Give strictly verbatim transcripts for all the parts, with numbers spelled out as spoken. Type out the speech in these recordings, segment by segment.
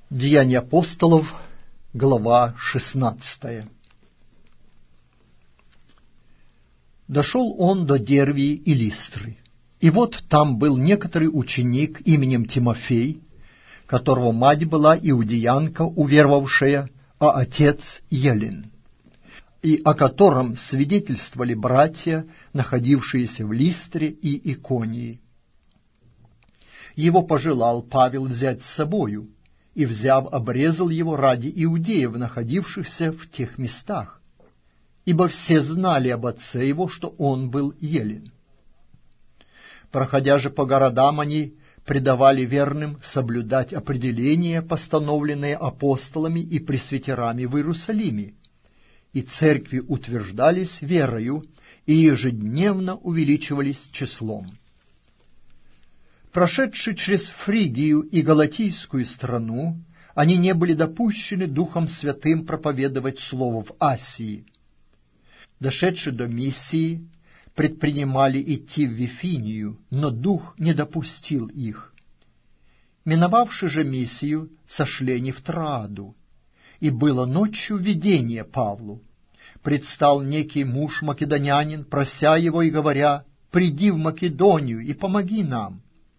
Деяния апостолов, глава шестнадцатая. Дошел он до Дервии и Листры, и вот там был некоторый ученик именем Тимофей, которого мать была иудеянка, уверовавшая, а отец Елен, и о котором свидетельствовали братья, находившиеся в Листре и Иконии. Его пожелал Павел взять с собою, и, взяв, обрезал его ради иудеев, находившихся в тех местах, ибо все знали об отце его, что он был елен. Проходя же по городам, они предавали верным соблюдать определения, постановленные апостолами и пресвитерами в Иерусалиме, и церкви утверждались верою и ежедневно увеличивались числом. Прошедшие через Фригию и Галатийскую страну, они не были допущены Духом Святым проповедовать слово в Асии. Дошедшие до Миссии, предпринимали идти в Вифинию, но Дух не допустил их. Миновавши же Миссию, сошли они в Трааду, и было ночью видение Павлу. Предстал некий муж-македонянин, прося его и говоря: «Приди в Македонию и помоги нам».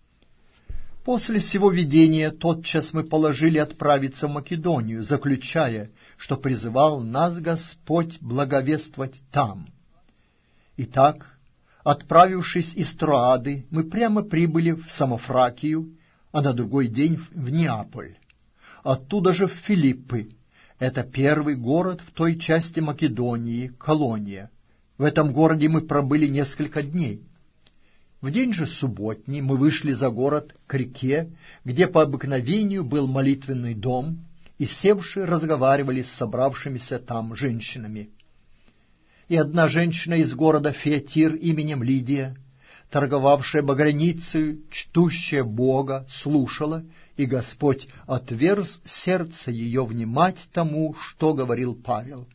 После сего видения тотчас мы положили отправиться в Македонию, заключая, что призывал нас Господь благовествовать там. Итак, отправившись из Троады, мы прямо прибыли в Самофракию, а на другой день в Неаполь, оттуда же в Филиппы. Это первый город в той части Македонии, колония. В этом городе мы пробыли несколько дней. В день же субботний мы вышли за город к реке, где по обыкновению был молитвенный дом, и севшие разговаривали с собравшимися там женщинами. И одна женщина из города Фиатир именем Лидия, торговавшая багряницею, чтущая Бога, слушала, и Господь отверз сердце ее внимать тому, что говорил Павел.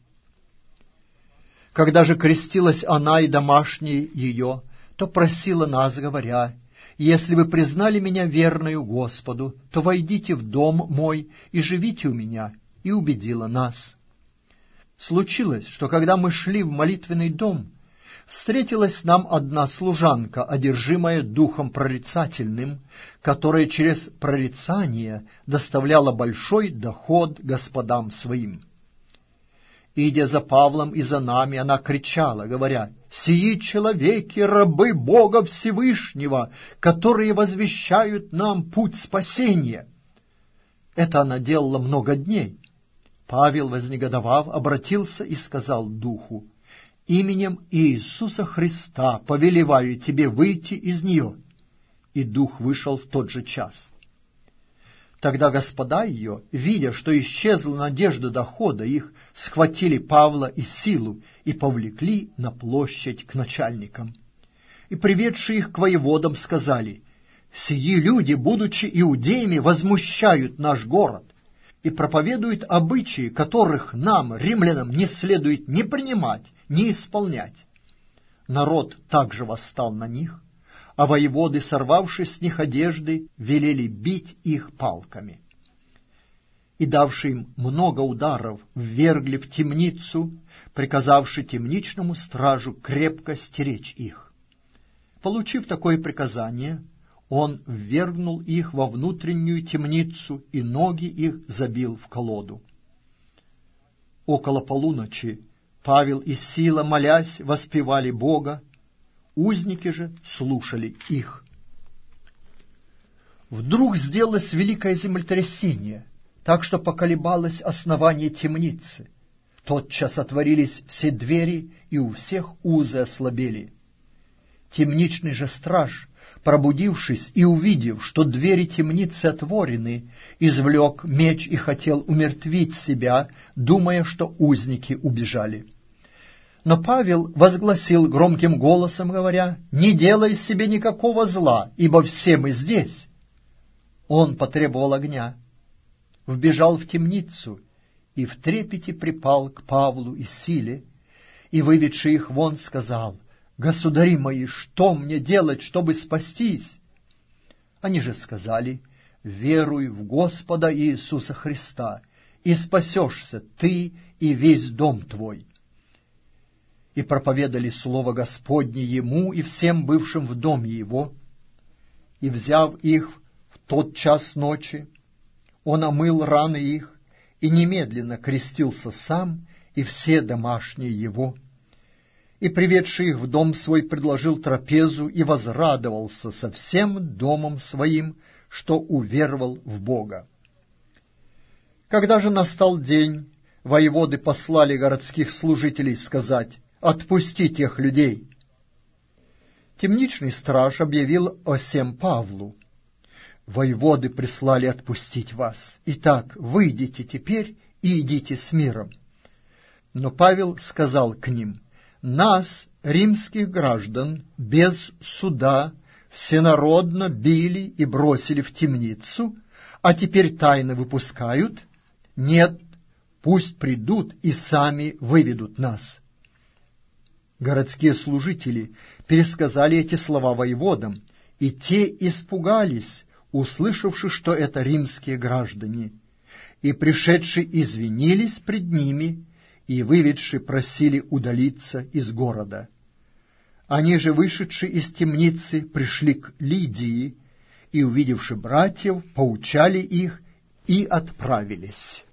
Когда же крестилась она и домашние ее, то просила нас, говоря: «Если вы признали меня верною Господу, то войдите в дом мой и живите у меня», и убедила нас. Случилось, что когда мы шли в молитвенный дом, встретилась нам одна служанка, одержимая духом прорицательным, которая через прорицание доставляла большой доход господам своим. Идя за Павлом и за нами, она кричала, говоря: «Сии человеки, рабы Бога Всевышнего, которые возвещают нам путь спасения». Это она делала много дней. Павел, вознегодовав, обратился и сказал духу: «Именем Иисуса Христа повелеваю тебе выйти из нее». И дух вышел в тот же час. Тогда господа ее, видя, что исчезла надежда дохода их, схватили Павла и Силу и повлекли на площадь к начальникам. И, приведшие их к воеводам, сказали: «Сии люди, будучи иудеями, возмущают наш город и проповедуют обычаи, которых нам, римлянам, не следует ни принимать, ни исполнять». Народ также восстал на них, а воеводы, сорвавшись с них одежды, велели бить их палками. И, давши им много ударов, ввергли в темницу, приказавши темничному стражу крепко стеречь их. Получив такое приказание, он ввергнул их во внутреннюю темницу и ноги их забил в колоду. Около полуночи Павел и Сила, молясь, воспевали Бога, узники же слушали их. Вдруг сделалось великое землетрясение, так что поколебалось основание темницы. Тотчас отворились все двери, и у всех узы ослабели. Темничный же страж, пробудившись и увидев, что двери темницы отворены, извлек меч и хотел умертвить себя, думая, что узники убежали. Но Павел возгласил громким голосом, говоря: «Не делай себе никакого зла, ибо все мы здесь». Он потребовал огня, вбежал в темницу и в трепете припал к Павлу и Силе, и, выведши их вон, сказал: «Государи мои, что мне делать, чтобы спастись?» Они же сказали: веруй в Господа Иисуса Христа, и спасешься ты и весь дом твой». И проповедали слово Господне ему и всем бывшим в доме его. И, взяв их в тот час ночи, он омыл раны их и немедленно крестился сам и все домашние его. И, приведший их в дом свой, предложил трапезу и возрадовался со всем домом своим, что уверовал в Бога. Когда же настал день, воеводы послали городских служителей сказать: «Отпусти тех людей». Темничный страж объявил о сем Павлу: «Воеводы прислали отпустить вас. Итак, выйдите теперь и идите с миром». Но Павел сказал к ним: «Нас, римских граждан, без суда всенародно били и бросили в темницу, а теперь тайно выпускают? Нет, пусть придут и сами выведут нас». Городские служители пересказали эти слова воеводам, и те испугались, услышавши, что это римские граждане, и, пришедшие, извинились пред ними, и, выведши, просили удалиться из города. Они же, вышедшие из темницы, пришли к Лидии, и, увидевши братьев, поучали их и отправились.